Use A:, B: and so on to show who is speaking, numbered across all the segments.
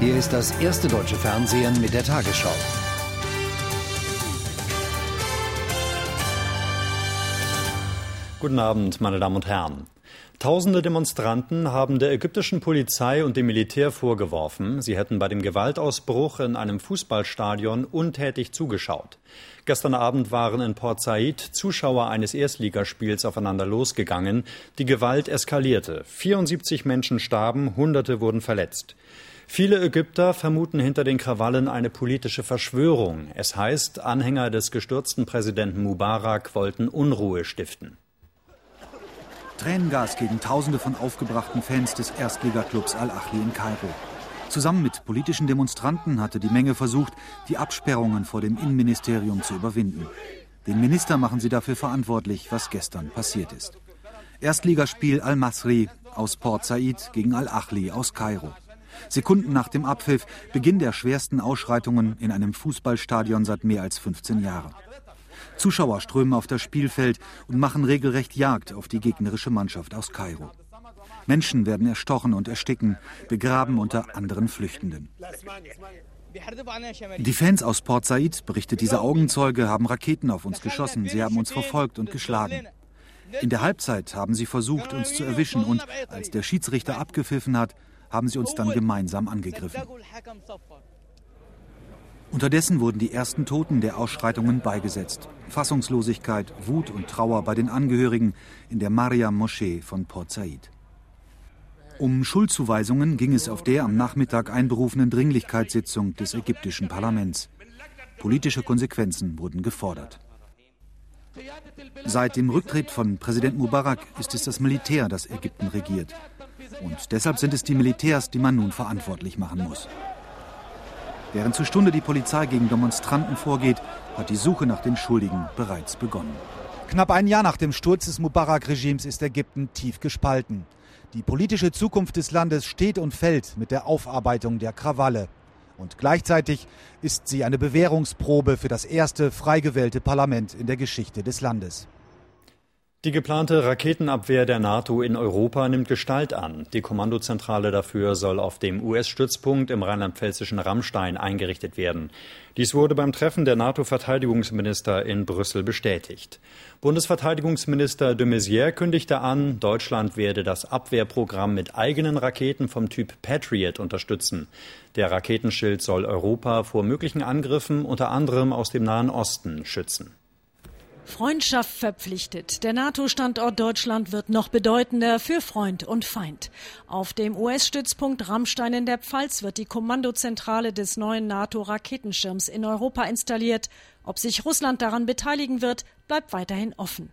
A: Hier ist das erste deutsche Fernsehen mit der Tagesschau.
B: Guten Abend, meine Damen und Herren. Tausende Demonstranten haben der ägyptischen Polizei und dem Militär vorgeworfen, sie hätten bei dem Gewaltausbruch in einem Fußballstadion untätig zugeschaut. Gestern Abend waren in Port Said Zuschauer eines Erstligaspiels aufeinander losgegangen. Die Gewalt eskalierte. 74 Menschen starben, Hunderte wurden verletzt. Viele Ägypter vermuten hinter den Krawallen eine politische Verschwörung. Es heißt, Anhänger des gestürzten Präsidenten Mubarak wollten Unruhe stiften.
C: Tränengas gegen Tausende von aufgebrachten Fans des Erstligaklubs Al-Ahli in Kairo. Zusammen mit politischen Demonstranten hatte die Menge versucht, die Absperrungen vor dem Innenministerium zu überwinden. Den Minister machen sie dafür verantwortlich, was gestern passiert ist. Erstligaspiel Al-Masri aus Port Said gegen Al-Ahli aus Kairo. Sekunden nach dem Abpfiff Beginn der schwersten Ausschreitungen in einem Fußballstadion seit mehr als 15 Jahren. Zuschauer strömen auf das Spielfeld und machen regelrecht Jagd auf die gegnerische Mannschaft aus Kairo. Menschen werden erstochen und ersticken, begraben unter anderen Flüchtenden. Die Fans aus Port Said, berichtet dieser Augenzeuge, haben Raketen auf uns geschossen. Sie haben uns verfolgt und geschlagen. In der Halbzeit haben sie versucht, uns zu erwischen und als der Schiedsrichter abgepfiffen hat, haben sie uns dann gemeinsam angegriffen. Unterdessen wurden die ersten Toten der Ausschreitungen beigesetzt. Fassungslosigkeit, Wut und Trauer bei den Angehörigen in der Mariam-Moschee von Port Said. Um Schuldzuweisungen ging es auf der am Nachmittag einberufenen Dringlichkeitssitzung des ägyptischen Parlaments. Politische Konsequenzen wurden gefordert. Seit dem Rücktritt von Präsident Mubarak ist es das Militär, das Ägypten regiert. Und deshalb sind es die Militärs, die man nun verantwortlich machen muss. Während zur Stunde die Polizei gegen Demonstranten vorgeht, hat die Suche nach den Schuldigen bereits begonnen. Knapp ein Jahr nach dem Sturz des Mubarak-Regimes ist Ägypten tief gespalten. Die politische Zukunft des Landes steht und fällt mit der Aufarbeitung der Krawalle. Und gleichzeitig ist sie eine Bewährungsprobe für das erste frei gewählte Parlament in der Geschichte des Landes.
B: Die geplante Raketenabwehr der NATO in Europa nimmt Gestalt an. Die Kommandozentrale dafür soll auf dem US-Stützpunkt im rheinland-pfälzischen Ramstein eingerichtet werden. Dies wurde beim Treffen der NATO-Verteidigungsminister in Brüssel bestätigt. Bundesverteidigungsminister de Maizière kündigte an, Deutschland werde das Abwehrprogramm mit eigenen Raketen vom Typ Patriot unterstützen. Der Raketenschild soll Europa vor möglichen Angriffen unter anderem aus dem Nahen Osten schützen.
D: Freundschaft verpflichtet. Der NATO-Standort Deutschland wird noch bedeutender für Freund und Feind. Auf dem US-Stützpunkt Ramstein in der Pfalz wird die Kommandozentrale des neuen NATO-Raketenschirms in Europa installiert. Ob sich Russland daran beteiligen wird, bleibt weiterhin offen.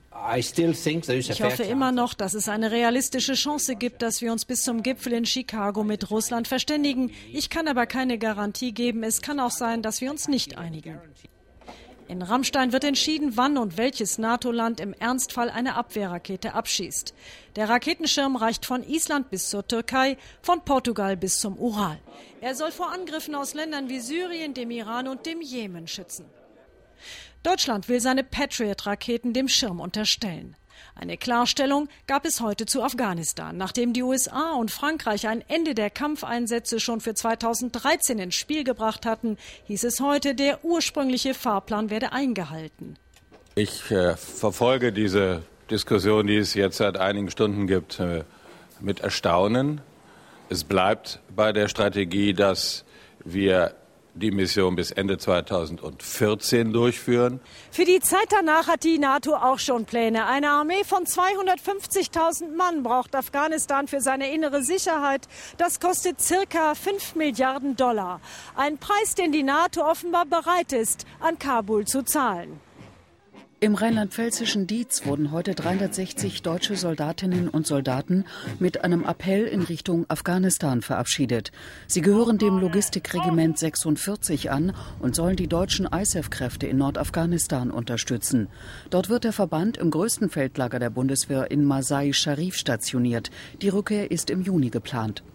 D: Ich hoffe immer noch, dass es eine realistische Chance gibt, dass wir uns bis zum Gipfel in Chicago mit Russland verständigen. Ich kann aber keine Garantie geben. Es kann auch sein, dass wir uns nicht einigen. In Ramstein wird entschieden, wann und welches NATO-Land im Ernstfall eine Abwehrrakete abschießt. Der Raketenschirm reicht von Island bis zur Türkei, von Portugal bis zum Ural. Er soll vor Angriffen aus Ländern wie Syrien, dem Iran und dem Jemen schützen. Deutschland will seine Patriot-Raketen dem Schirm unterstellen. Eine Klarstellung gab es heute zu Afghanistan. Nachdem die USA und Frankreich ein Ende der Kampfeinsätze schon für 2013 ins Spiel gebracht hatten, hieß es heute, der ursprüngliche Fahrplan werde eingehalten.
E: Ich verfolge diese Diskussion, die es jetzt seit einigen Stunden gibt, mit Erstaunen. Es bleibt bei der Strategie, dass wir die Mission bis Ende 2014 durchführen.
D: Für die Zeit danach hat die NATO auch schon Pläne. Eine Armee von 250.000 Mann braucht Afghanistan für seine innere Sicherheit. Das kostet ca. 5 Milliarden $. Ein Preis, den die NATO offenbar bereit ist, an Kabul zu zahlen.
F: Im rheinland-pfälzischen Dietz wurden heute 360 deutsche Soldatinnen und Soldaten mit einem Appell in Richtung Afghanistan verabschiedet. Sie gehören dem Logistikregiment 46 an und sollen die deutschen ISAF-Kräfte in Nordafghanistan unterstützen. Dort wird der Verband im größten Feldlager der Bundeswehr in Masai Sharif stationiert. Die Rückkehr ist im Juni geplant.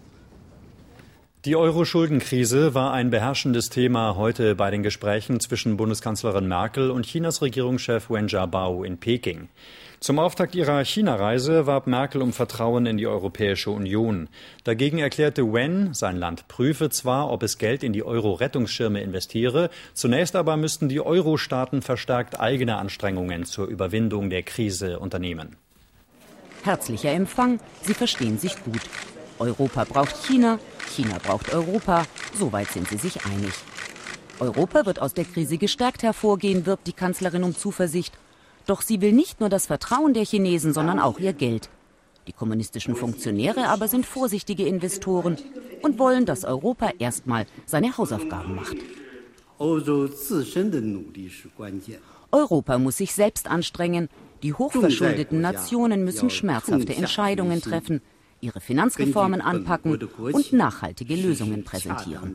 B: Die Euro-Schuldenkrise war ein beherrschendes Thema heute bei den Gesprächen zwischen Bundeskanzlerin Merkel und Chinas Regierungschef Wen Jiabao in Peking. Zum Auftakt ihrer China-Reise warb Merkel um Vertrauen in die Europäische Union. Dagegen erklärte Wen, sein Land prüfe zwar, ob es Geld in die Euro-Rettungsschirme investiere, zunächst aber müssten die Euro-Staaten verstärkt eigene Anstrengungen zur Überwindung der Krise unternehmen.
G: Herzlicher Empfang, sie verstehen sich gut. Europa braucht China, China braucht Europa, soweit sind sie sich einig. Europa wird aus der Krise gestärkt hervorgehen, wirbt die Kanzlerin um Zuversicht. Doch sie will nicht nur das Vertrauen der Chinesen, sondern auch ihr Geld. Die kommunistischen Funktionäre aber sind vorsichtige Investoren und wollen, dass Europa erstmal seine Hausaufgaben macht. Europa muss sich selbst anstrengen. Die hochverschuldeten Nationen müssen schmerzhafte Entscheidungen treffen, ihre Finanzreformen anpacken und nachhaltige Lösungen präsentieren.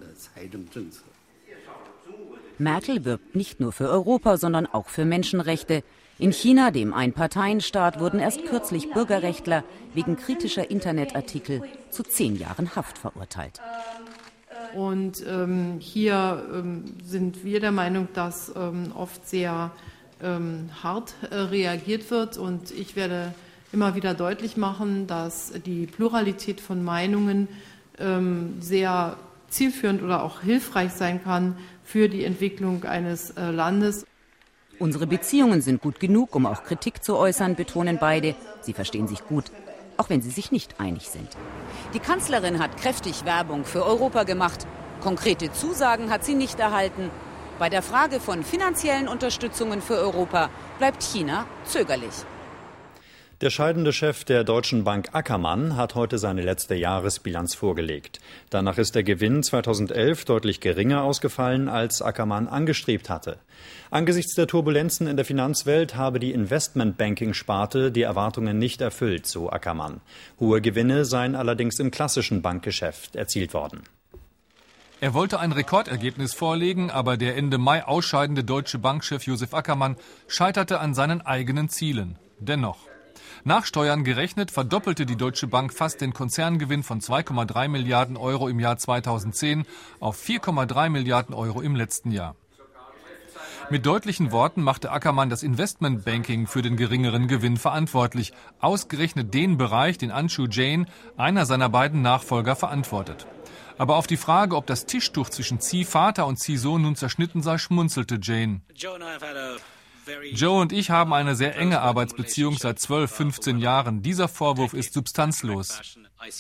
G: Merkel wirbt nicht nur für Europa, sondern auch für Menschenrechte. In China, dem Einparteienstaat, wurden erst kürzlich Bürgerrechtler wegen kritischer Internetartikel zu 10 Jahren Haft verurteilt.
H: Und hier sind wir der Meinung, dass oft sehr hart reagiert wird. Und ich werde immer wieder deutlich machen, dass die Pluralität von Meinungen sehr zielführend oder auch hilfreich sein kann für die Entwicklung eines Landes.
G: Unsere Beziehungen sind gut genug, um auch Kritik zu äußern, betonen beide. Sie verstehen sich gut, auch wenn sie sich nicht einig sind. Die Kanzlerin hat kräftig Werbung für Europa gemacht. Konkrete Zusagen hat sie nicht erhalten. Bei der Frage von finanziellen Unterstützungen für Europa bleibt China zögerlich.
B: Der scheidende Chef der Deutschen Bank Ackermann hat heute seine letzte Jahresbilanz vorgelegt. Danach ist der Gewinn 2011 deutlich geringer ausgefallen, als Ackermann angestrebt hatte. Angesichts der Turbulenzen in der Finanzwelt habe die Investmentbanking-Sparte die Erwartungen nicht erfüllt, so Ackermann. Hohe Gewinne seien allerdings im klassischen Bankgeschäft erzielt worden.
I: Er wollte ein Rekordergebnis vorlegen, aber der Ende Mai ausscheidende deutsche Bankchef Josef Ackermann scheiterte an seinen eigenen Zielen. Dennoch. Nach Steuern gerechnet verdoppelte die Deutsche Bank fast den Konzerngewinn von 2,3 Milliarden Euro im Jahr 2010 auf 4,3 Milliarden Euro im letzten Jahr. Mit deutlichen Worten machte Ackermann das Investmentbanking für den geringeren Gewinn verantwortlich, ausgerechnet den Bereich, den Anshu Jain, einer seiner beiden Nachfolger, verantwortet. Aber auf die Frage, ob das Tischtuch zwischen Ziehvater und Ziehsohn nun zerschnitten sei, schmunzelte Jain. Joe und ich haben eine sehr enge Arbeitsbeziehung seit 12, 15 Jahren. Dieser Vorwurf ist substanzlos.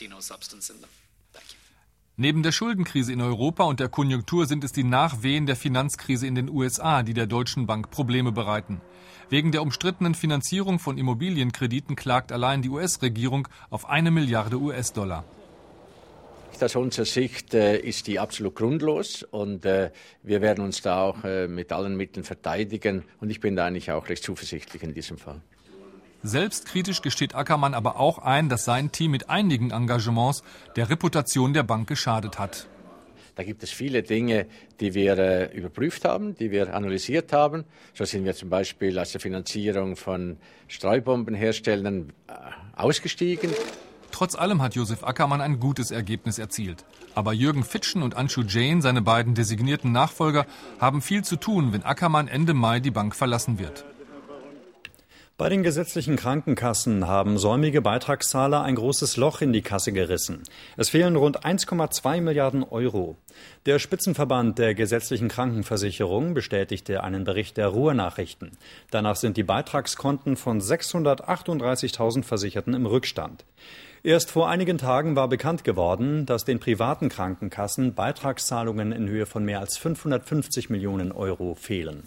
I: Neben der Schuldenkrise in Europa und der Konjunktur sind es die Nachwehen der Finanzkrise in den USA, die der Deutschen Bank Probleme bereiten. Wegen der umstrittenen Finanzierung von Immobilienkrediten klagt allein die US-Regierung auf 1 Milliarde US-Dollar.
J: Aus unserer Sicht ist die absolut grundlos und wir werden uns da auch mit allen Mitteln verteidigen und ich bin da eigentlich auch recht zuversichtlich in diesem Fall.
I: Selbstkritisch gesteht Ackermann aber auch ein, dass sein Team mit einigen Engagements der Reputation der Bank geschadet hat.
J: Da gibt es viele Dinge, die wir überprüft haben, die wir analysiert haben. So sind wir zum Beispiel aus der Finanzierung von Streubombenherstellern ausgestiegen.
I: Trotz allem hat Josef Ackermann ein gutes Ergebnis erzielt. Aber Jürgen Fitschen und Anshu Jain, seine beiden designierten Nachfolger, haben viel zu tun, wenn Ackermann Ende Mai die Bank verlassen wird.
B: Bei den gesetzlichen Krankenkassen haben säumige Beitragszahler ein großes Loch in die Kasse gerissen. Es fehlen rund 1,2 Milliarden Euro. Der Spitzenverband der gesetzlichen Krankenversicherung bestätigte einen Bericht der Ruhr-Nachrichten. Danach sind die Beitragskonten von 638.000 Versicherten im Rückstand. Erst vor einigen Tagen war bekannt geworden, dass den privaten Krankenkassen Beitragszahlungen in Höhe von mehr als 550 Millionen Euro fehlen.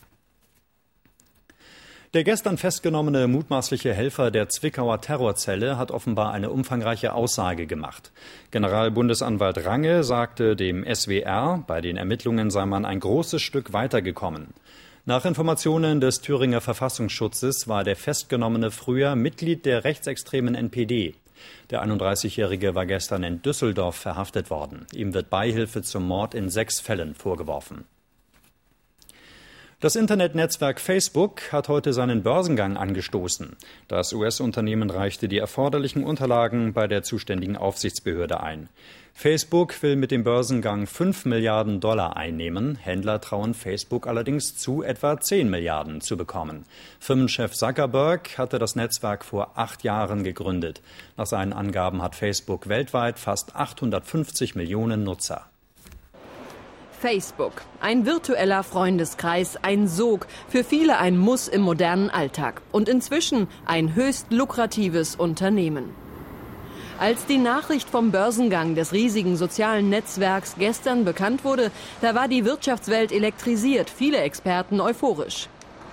B: Der gestern festgenommene mutmaßliche Helfer der Zwickauer Terrorzelle hat offenbar eine umfangreiche Aussage gemacht. Generalbundesanwalt Range sagte dem SWR, bei den Ermittlungen sei man ein großes Stück weitergekommen. Nach Informationen des Thüringer Verfassungsschutzes war der Festgenommene früher Mitglied der rechtsextremen NPD. Der 31-Jährige war gestern in Düsseldorf verhaftet worden. Ihm wird Beihilfe zum Mord in 6 Fällen vorgeworfen. Das Internetnetzwerk Facebook hat heute seinen Börsengang angestoßen. Das US-Unternehmen reichte die erforderlichen Unterlagen bei der zuständigen Aufsichtsbehörde ein. Facebook will mit dem Börsengang 5 Milliarden Dollar einnehmen. Händler trauen Facebook allerdings zu, etwa 10 Milliarden zu bekommen. Firmenchef Zuckerberg hatte das Netzwerk vor 8 Jahren gegründet. Nach seinen Angaben hat Facebook weltweit fast 850 Millionen Nutzer.
K: Facebook, ein virtueller Freundeskreis, ein Sog, für viele ein Muss im modernen Alltag und inzwischen ein höchst lukratives Unternehmen. Als die Nachricht vom Börsengang des riesigen sozialen Netzwerks gestern bekannt wurde, da war die Wirtschaftswelt elektrisiert, viele Experten euphorisch.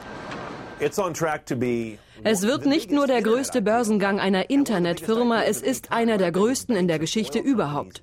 K: Es wird nicht nur der größte Börsengang einer Internetfirma, es ist einer der größten in der Geschichte überhaupt.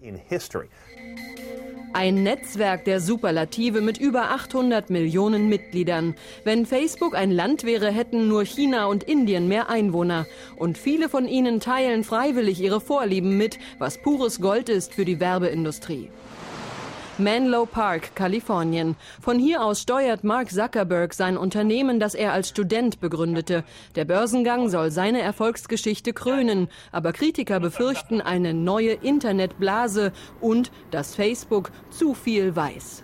K: Ein Netzwerk der Superlative mit über 800 Millionen Mitgliedern. Wenn Facebook ein Land wäre, hätten nur China und Indien mehr Einwohner. Und viele von ihnen teilen freiwillig ihre Vorlieben mit, was pures Gold ist für die Werbeindustrie. Menlo Park, Kalifornien. Von hier aus steuert Mark Zuckerberg sein Unternehmen, das er als Student begründete. Der Börsengang soll seine Erfolgsgeschichte krönen. Aber Kritiker befürchten eine neue Internetblase und dass Facebook zu viel weiß.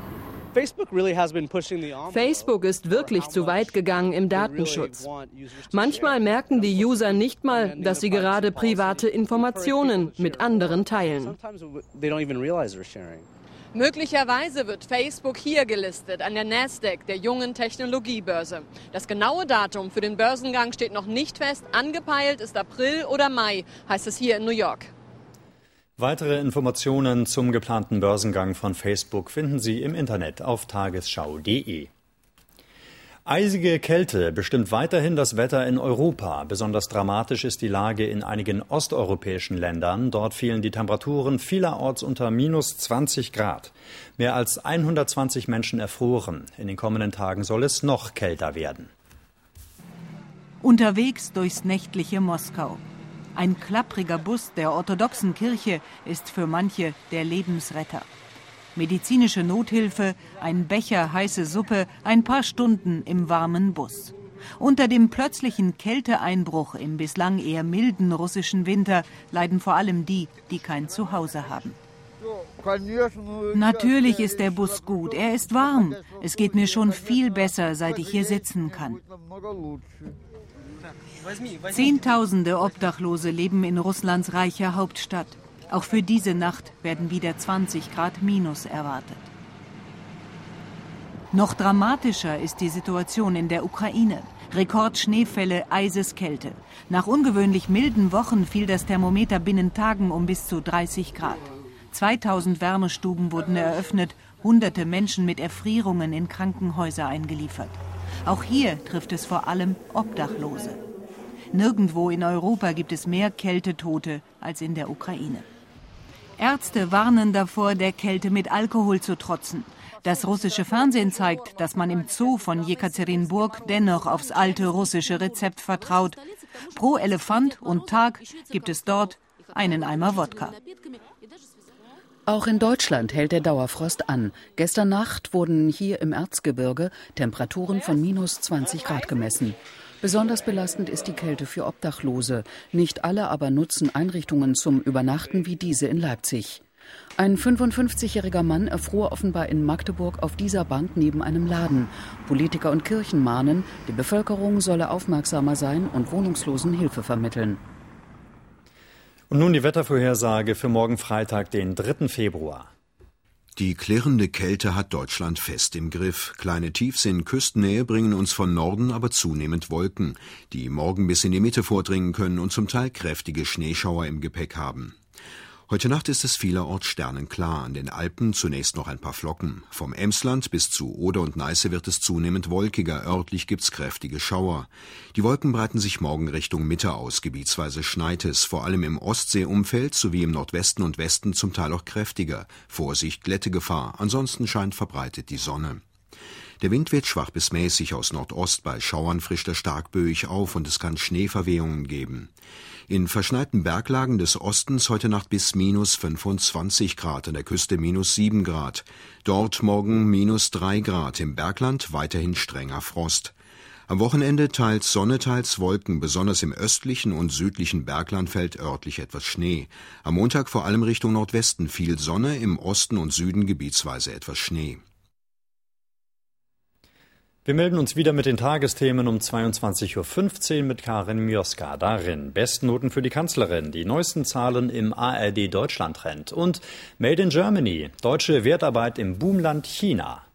K: Facebook ist wirklich zu weit gegangen im Datenschutz. Manchmal merken die User nicht mal, dass sie gerade private Informationen mit anderen teilen. Möglicherweise wird Facebook hier gelistet, an der Nasdaq, der jungen Technologiebörse. Das genaue Datum für den Börsengang steht noch nicht fest. Angepeilt ist April oder Mai, heißt es hier in New York.
B: Weitere Informationen zum geplanten Börsengang von Facebook finden Sie im Internet auf tagesschau.de. Eisige Kälte bestimmt weiterhin das Wetter in Europa. Besonders dramatisch ist die Lage in einigen osteuropäischen Ländern. Dort fielen die Temperaturen vielerorts unter minus 20 Grad. Mehr als 120 Menschen erfroren. In den kommenden Tagen soll es noch kälter werden.
L: Unterwegs durchs nächtliche Moskau. Ein klappriger Bus der orthodoxen Kirche ist für manche der Lebensretter. Medizinische Nothilfe, ein Becher heiße Suppe, ein paar Stunden im warmen Bus. Unter dem plötzlichen Kälteeinbruch im bislang eher milden russischen Winter leiden vor allem die, die kein Zuhause haben. Natürlich ist der Bus gut, er ist warm. Es geht mir schon viel besser, seit ich hier sitzen kann. Zehntausende Obdachlose leben in Russlands reicher Hauptstadt. Auch für diese Nacht werden wieder 20 Grad minus erwartet. Noch dramatischer ist die Situation in der Ukraine. Rekordschneefälle, Eiseskälte. Nach ungewöhnlich milden Wochen fiel das Thermometer binnen Tagen um bis zu 30 Grad. 2000 Wärmestuben wurden eröffnet, hunderte Menschen mit Erfrierungen in Krankenhäuser eingeliefert. Auch hier trifft es vor allem Obdachlose. Nirgendwo in Europa gibt es mehr Kältetote als in der Ukraine. Ärzte warnen davor, der Kälte mit Alkohol zu trotzen. Das russische Fernsehen zeigt, dass man im Zoo von Jekaterinburg dennoch aufs alte russische Rezept vertraut. Pro Elefant und Tag gibt es dort einen Eimer Wodka.
F: Auch in Deutschland hält der Dauerfrost an. Gestern Nacht wurden hier im Erzgebirge Temperaturen von minus 20 Grad gemessen. Besonders belastend ist die Kälte für Obdachlose. Nicht alle aber nutzen Einrichtungen zum Übernachten wie diese in Leipzig. Ein 55-jähriger Mann erfror offenbar in Magdeburg auf dieser Bank neben einem Laden. Politiker und Kirchen mahnen, die Bevölkerung solle aufmerksamer sein und Wohnungslosen Hilfe vermitteln.
B: Und nun die Wettervorhersage für morgen Freitag, den 3. Februar.
M: Die klirrende Kälte hat Deutschland fest im Griff. Kleine Tiefs in Küstennähe bringen uns von Norden aber zunehmend Wolken, die morgen bis in die Mitte vordringen können und zum Teil kräftige Schneeschauer im Gepäck haben. Heute Nacht ist es vielerorts sternenklar, an den Alpen zunächst noch ein paar Flocken. Vom Emsland bis zu Oder und Neiße wird es zunehmend wolkiger, örtlich gibt's kräftige Schauer. Die Wolken breiten sich morgen Richtung Mitte aus, gebietsweise schneit es, vor allem im Ostseeumfeld sowie im Nordwesten und Westen zum Teil auch kräftiger. Vorsicht, Glättegefahr, ansonsten scheint verbreitet die Sonne. Der Wind wird schwach bis mäßig aus Nordost, bei Schauern frischt er stark böig auf und es kann Schneeverwehungen geben. In verschneiten Berglagen des Ostens heute Nacht bis minus 25 Grad, an der Küste minus 7 Grad. Dort morgen minus 3 Grad, im Bergland weiterhin strenger Frost. Am Wochenende teils Sonne, teils Wolken, besonders im östlichen und südlichen Bergland fällt örtlich etwas Schnee. Am Montag vor allem Richtung Nordwesten viel Sonne, im Osten und Süden gebietsweise etwas Schnee.
B: Wir melden uns wieder mit den Tagesthemen um 22.15 Uhr mit Karin Mioska. Darin Bestnoten für die Kanzlerin, die neuesten Zahlen im ARD-Deutschland-Trend und Made in Germany, deutsche Wertarbeit im Boomland China.